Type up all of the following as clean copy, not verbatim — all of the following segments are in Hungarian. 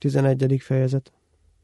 11. fejezet.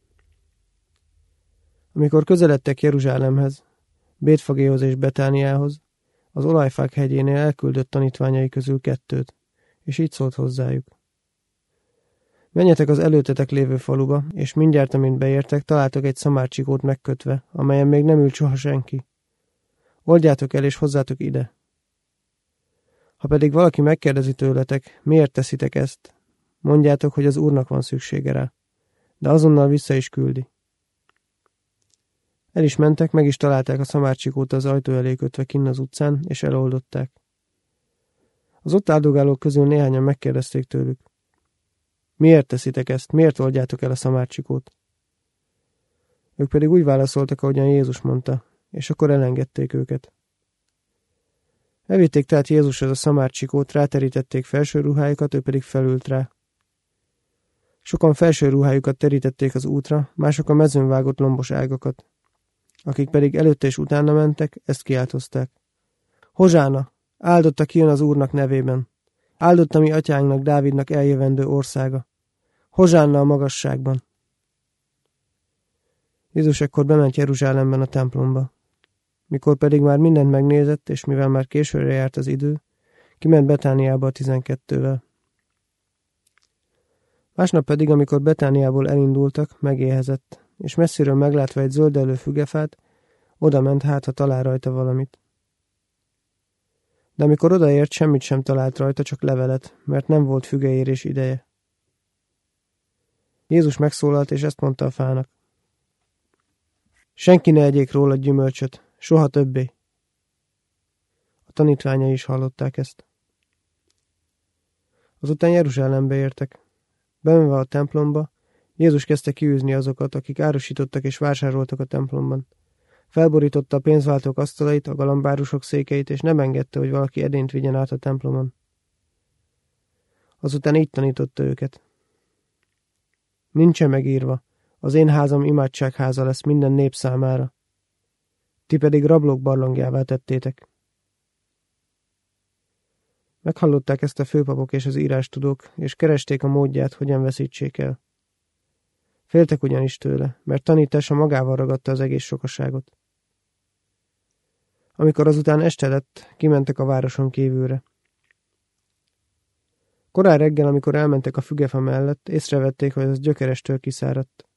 Amikor közeledtek Jeruzsálemhez, Bétfagéhoz és Betániához, az Olajfák hegyénél elküldött tanítványai közül 2, és így szólt hozzájuk. Menjetek az előttetek lévő faluba, és mindjárt, amint beértek, találtok egy szamárcsikót megkötve, amelyen még nem ült soha senki. Oldjátok el, és hozzátok ide. Ha pedig valaki megkérdezi tőletek, miért teszitek ezt, mondjátok, hogy az Úrnak van szüksége rá, de azonnal vissza is küldi. El is mentek, meg is találták a szamárcsikót az ajtó elé kötve kinn az utcán, és eloldották. Az ott áldogálók közül néhányan megkérdezték tőlük. Miért teszitek ezt? Miért oldjátok el a szamárcsikót? Ők pedig úgy válaszoltak, ahogyan Jézus mondta, és akkor elengedték őket. Elvitték tehát Jézushoz a szamárcsikót, ráterítették felső ruhájukat, ő pedig felült rá. Sokan felső ruhájukat terítették az útra, mások a mezőn vágott lombos ágakat. Akik pedig előtte és utána mentek, ezt kiáltozták. Hozsána! Áldotta ki jön az Úrnak nevében! Áldott a mi atyánknak, Dávidnak eljövendő országa! Hozsánna a magasságban! Jézus ekkor bement Jeruzsálemben a templomba. Mikor pedig már mindent megnézett, és mivel már későre járt az idő, kiment Betániába a 12-vel. Másnap pedig, amikor Betániából elindultak, megéhezett, és messziről meglátva egy zöldelő fügefát, oda ment, hát ha talál rajta valamit. De amikor odaért, semmit sem talált rajta, csak levelet, mert nem volt fügeérés ideje. Jézus megszólalt, és ezt mondta a fának. Senki ne egyék róla gyümölcsöt, soha többé. A tanítványai is hallották ezt. Azután Jeruzsálembe értek. Bemenve a templomba, Jézus kezdte kiűzni azokat, akik árusítottak és vásároltak a templomban. Felborította a pénzváltók asztalait, a galambárusok székeit, és nem engedte, hogy valaki edényt vigyen át a templomon. Azután így tanította őket. Nincsen megírva, az én házam imádságháza lesz minden nép számára. Ti pedig rablók barlangjává tettétek. Meghallották ezt a főpapok és az írástudók, és keresték a módját, hogyan veszítsék el. Féltek ugyanis tőle, mert tanítása magával ragadta az egész sokaságot. Amikor azután este lett, kimentek a városon kívülre. Korán reggel, amikor elmentek a fügefa mellett, észrevették, hogy az gyökerestől kiszáradt.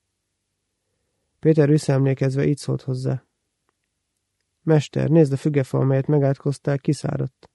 Péter visszaemlékezve így szólt hozzá. Mester, nézd, a fügefa, amelyet megátkoztál, kiszáradt.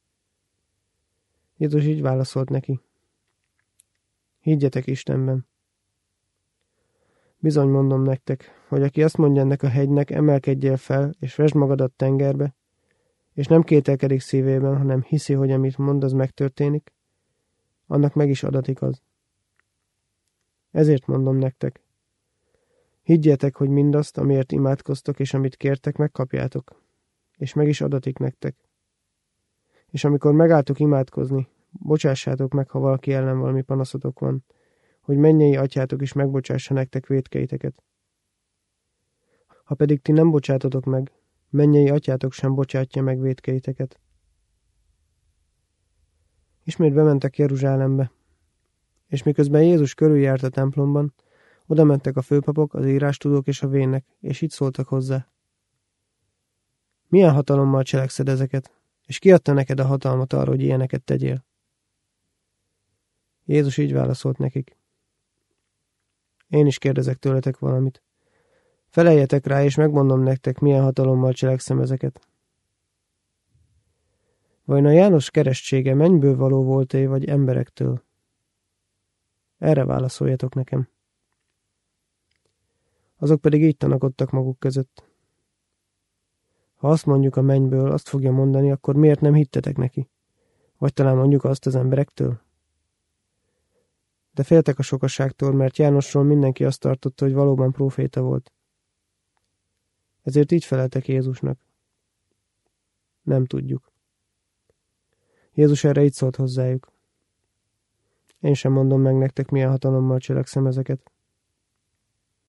Jézus így válaszolt neki. Higgyetek Istenben. Bizony mondom nektek, hogy aki azt mondja ennek a hegynek, emelkedjél fel, és vesd magadat tengerbe, és nem kételkedik szívében, hanem hiszi, hogy amit mond, az megtörténik, annak meg is adatik az. Ezért mondom nektek. Higgyetek, hogy mindazt, amiért imádkoztok, és amit kértek, megkapjátok, és meg is adatik nektek. És amikor megálltok imádkozni, bocsássátok meg, ha valaki ellen valami panaszotok van, hogy mennyei atyátok is megbocsássa nektek vétkeiteket. Ha pedig ti nem bocsátotok meg, mennyei atyátok sem bocsátja meg vétkeiteket. Ismét bementek Jeruzsálembe, és miközben Jézus körüljárt a templomban, oda mentek a főpapok, az írástudók és a vének, és így szóltak hozzá. Milyen hatalommal cselekszed ezeket, és ki adta neked a hatalmat arra, hogy ilyeneket tegyél? Jézus így válaszolt nekik. Én is kérdezek tőletek valamit. Feleljetek rá, és megmondom nektek, milyen hatalommal cselekszem ezeket. Vajon a János keresztsége mennyből való volt-e, vagy emberektől? Erre válaszoljatok nekem. Azok pedig így tanakodtak maguk között. Ha azt mondjuk a mennyből, azt fogja mondani, akkor miért nem hittetek neki? Vagy talán mondjuk azt az emberektől? De féltek a sokaságtól, mert Jánosról mindenki azt tartotta, hogy valóban próféta volt. Ezért így feleltek Jézusnak. Nem tudjuk. Jézus erre így szólt hozzájuk. Én sem mondom meg nektek, milyen hatalommal cselekszem ezeket.